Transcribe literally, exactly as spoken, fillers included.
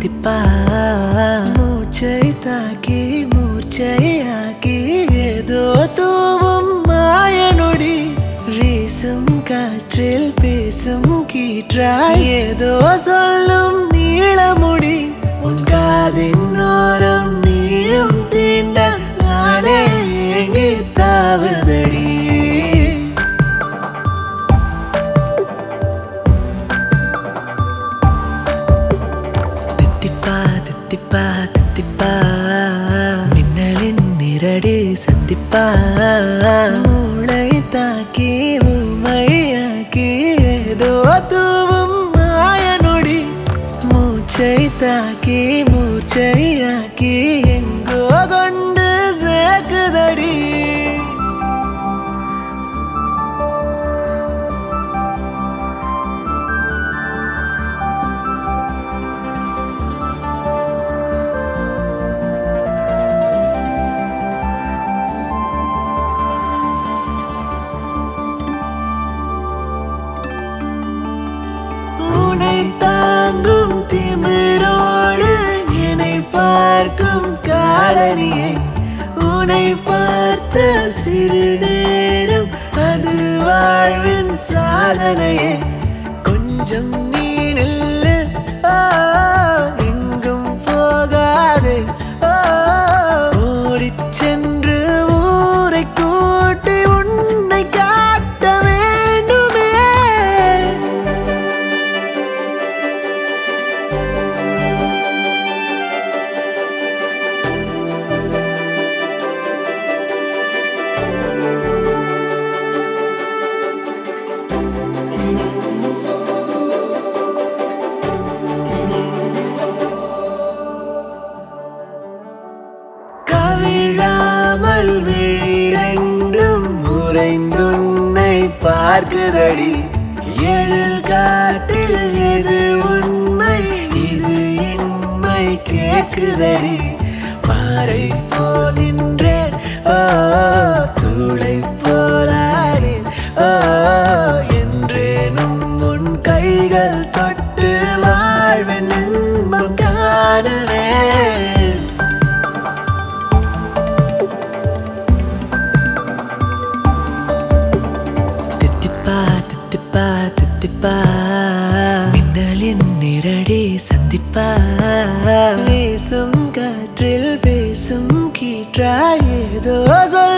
தித்திப்பா மூச்சை தாக்கி மூச்சையாக்கி ஏதோ தூவும் மாயனொடி வீசும் காற்றில் பேசும் கீற்றாய் ஏதோ சொல்லும் நீளமுடி உன் காதின் ஓரம் நீயும் தீண்ட நானே ஏங்கி தாவுதடி தித்திப்பா தித்திப்பா தித்திப்பா மின்னலின் நிரடி சந்திப்பா மூளை தாக்கி உமையாக்கி ஏதோ தூவும் மாயனொடி மூச்சை தாக்கி மூச்சையாக்கி எங்கோ கொண்டு சேர்க்குதடி உன்னை தாங்கும் திமிரோடு என்னை பார்க்கும் காலனியை உன்னை பார்த்த சிறு நேரம் அது வாழ்வின் சாதனையே கொஞ்சம் நீ நில்லு ஆ, எங்கும் போகாதே ஆ, ஓடிச் சென்று ஊரை கூட்டி உன்னை காட்ட வேண்டுமே கவிழாமல் விழிரண்டும் உறைந்துன்னை பார்க்குதடி எழில் காட்டில் எது உண்மை இது இன்மை கேட்குதடி பாறை போல் நின்றேன் ஓ தூளை போலானேன் ஓ என்றேனும் உன் கைகள் தொட்டு வாழ்வின் இன்பம் காணுவேன் தித்திப்பா தித்திப்பா தித்திப்பா மின்னலின் நிரடி சந்திப்பா வீசும் காற்றில் பேசும் கீற்றாய் ஏதோ சொல்